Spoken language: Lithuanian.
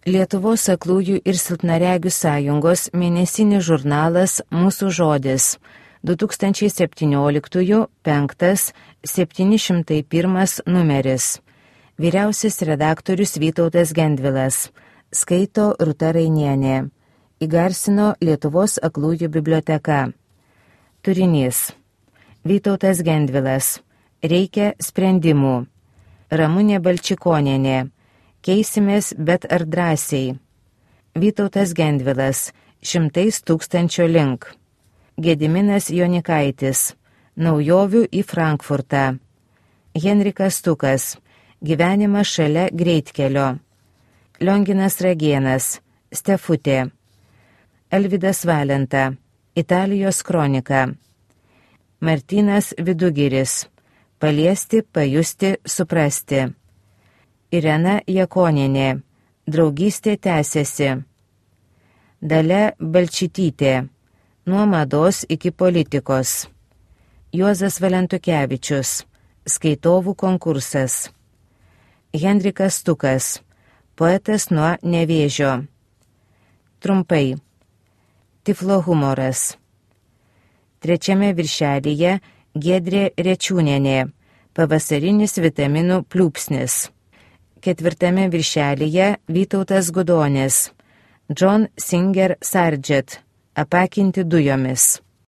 Lietuvos aklųjų ir silpnaregių sąjungos mėnesinis žurnalas Mūsų žodis 2017 5 701 numeris. Vyriausias redaktorius Vytautas Gendvilas. Skaito Rūta Rainienė. Įgarsino Lietuvos aklųjų biblioteka. Turinys. Vytautas Gendvilas. Reikia sprendimų. Ramunė Balčikonienė. Keisimės, bet ar drąsiai. Vytautas Gendvilas. 100 000 link. Gediminas Jonikaitis. Naujovių į Frankfurtą. Henrikas Stukas. Gyvenimas šalia greitkelio. Lionginas Ragėnas. Stefutė. Alvydas Valenta. Italijos kronika. Martynas Vidugiris. Paliesti, pajusti, suprasti. Irena Jakonienė. Draugystė tęsiasi. Dalia Balčytytė. Nuo mados iki politikos. Juozas Valentukevičius. Skaitovų konkursas. Henrikas Stukas. Poetas nuo Nevėžio. Trumpai. Tiflo humoras. 3 viršelyje Giedrė Rečiūnienė. Pavasarinis vitaminų pliūpsnis. 4 viršelyje Vytautas Gudonis. John Singer Sargent. Apakinti dujomis.